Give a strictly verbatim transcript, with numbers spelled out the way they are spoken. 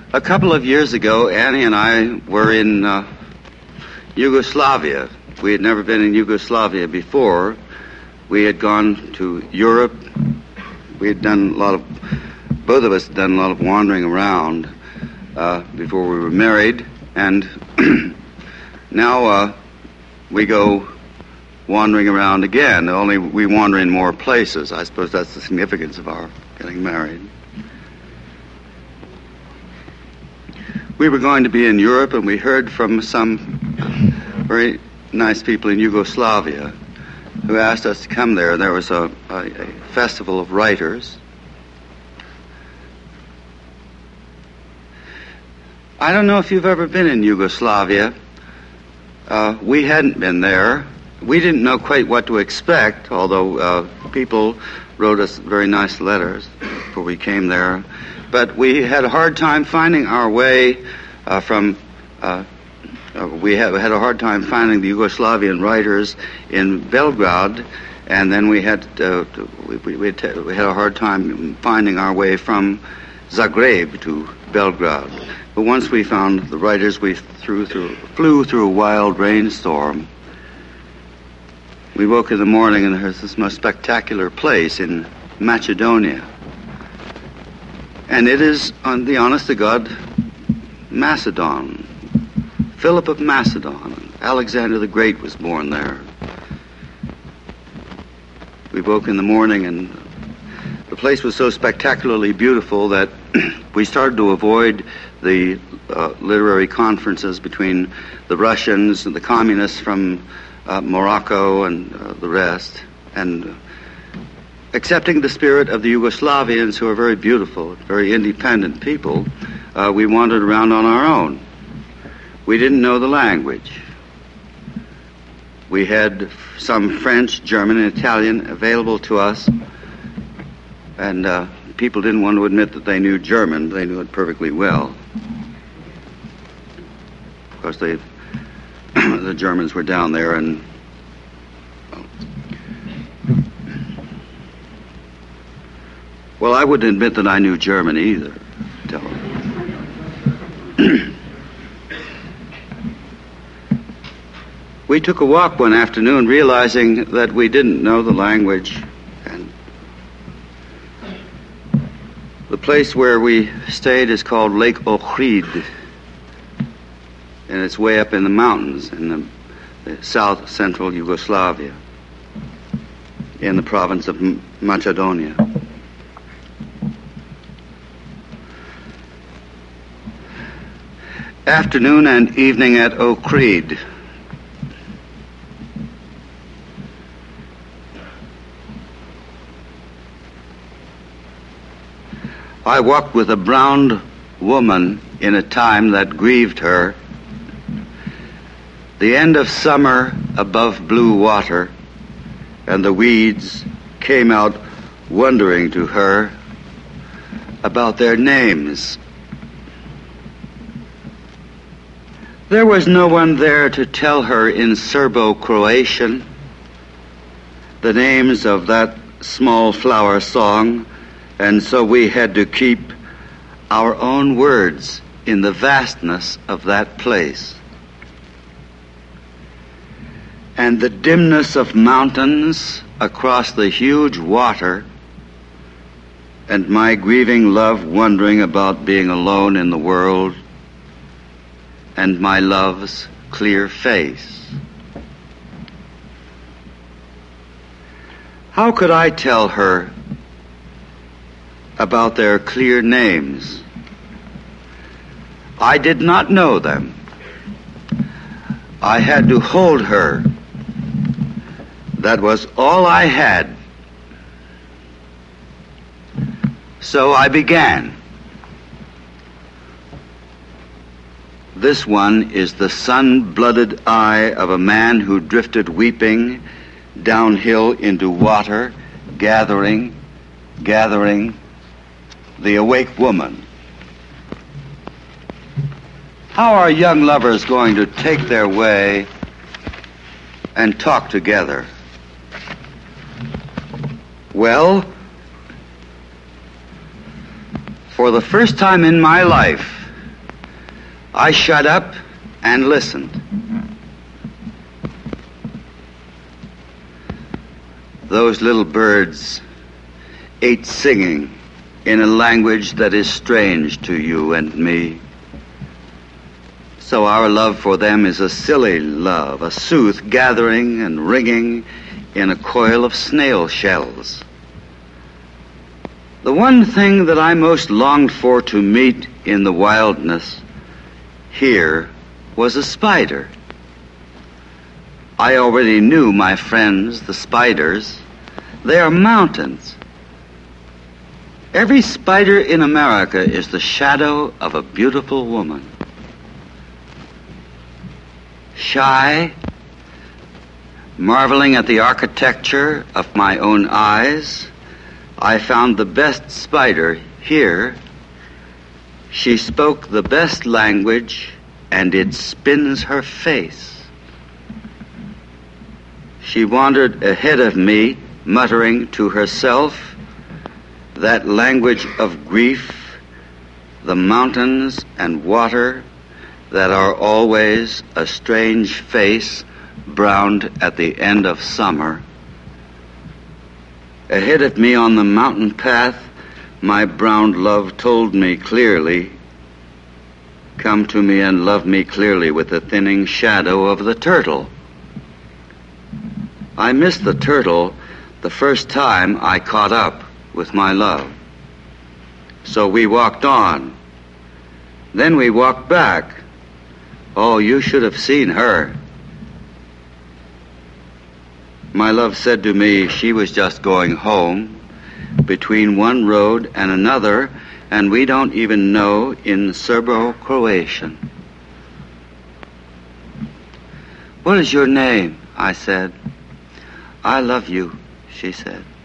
A couple of years ago, Annie and I were in uh, Yugoslavia. We had never been in Yugoslavia before. We had gone to Europe. We had done a lot of, both of us had done a lot of wandering around uh, before we were married. And now uh, we go wandering around again, only we wander in more places. I suppose that's the significance of our getting married. We were going to be in Europe, and we heard from some very nice people in Yugoslavia who asked us to come there. There was a, a, a festival of writers. I don't know if you've ever been in Yugoslavia. Uh, we hadn't been there. We didn't know quite what to expect, although uh, people wrote us very nice letters before we came there. But we had a hard time finding our way uh, from, uh, uh, we had, had a hard time finding the Yugoslavian writers in Belgrade, and then we had, uh, to, we, we, had we had a hard time finding our way from Zagreb to Belgrade. But once we found the writers, we threw through, flew through a wild rainstorm. We woke in the morning, and there's this most spectacular place in Macedonia. And it is, on the honest to God, Macedon. Philip of Macedon. Alexander the Great was born there. We woke in the morning, and the place was so spectacularly beautiful that we started to avoid the uh, literary conferences between the Russians and the communists from uh, Morocco and uh, the rest, and uh, accepting the spirit of the Yugoslavians, who are very beautiful, very independent people, uh, we wandered around on our own. We didn't know the language. We had some French, German, and Italian available to us, and uh, people didn't want to admit that they knew German. They knew it perfectly well. Of course, they, the Germans were down there, and well, I wouldn't admit that I knew German either. Tell them. We took a walk one afternoon, realizing that we didn't know the language, and the place where we stayed is called Lake Ohrid, and it's way up in the mountains in the, the south central Yugoslavia, in the province of M- Macedonia. Afternoon and evening at Ohrid. I walked with a brown woman in a time that grieved her. The end of summer above blue water, and the weeds came out wondering to her about their names. There was no one there to tell her in Serbo-Croatian the names of that small flower song, and so we had to keep our own words in the vastness of that place. And the dimness of mountains across the huge water, and my grieving love wondering about being alone in the world, and my love's clear face. How could I tell her about their clear names? I did not know them. I had to hold her. That was all I had. So I began. This one is the sun-blooded eye of a man who drifted weeping downhill into water, gathering, gathering the awake woman. How are young lovers going to take their way and talk together? Well, for the first time in my life, I shut up and listened. Those little birds ate singing in a language that is strange to you and me. So our love for them is a silly love, a sooth gathering and ringing in a coil of snail shells. The one thing that I most longed for to meet in the wildness here was a spider. I already knew my friends, the spiders. They are mountains. Every spider in America is the shadow of a beautiful woman. Shy, marveling at the architecture of my own eyes, I found the best spider here. She spoke the best language, and it spins her face. She wandered ahead of me, muttering to herself that language of grief, the mountains and water that are always a strange face browned at the end of summer. Ahead of me on the mountain path, my brown love told me clearly, come to me and love me clearly with the thinning shadow of the turtle. I missed the turtle the first time I caught up with my love. So we walked on. Then we walked back. Oh, you should have seen her. My love said to me she was just going home between one road and another, and we don't even know in Serbo-Croatian. What is your name? I said. I love you, she said.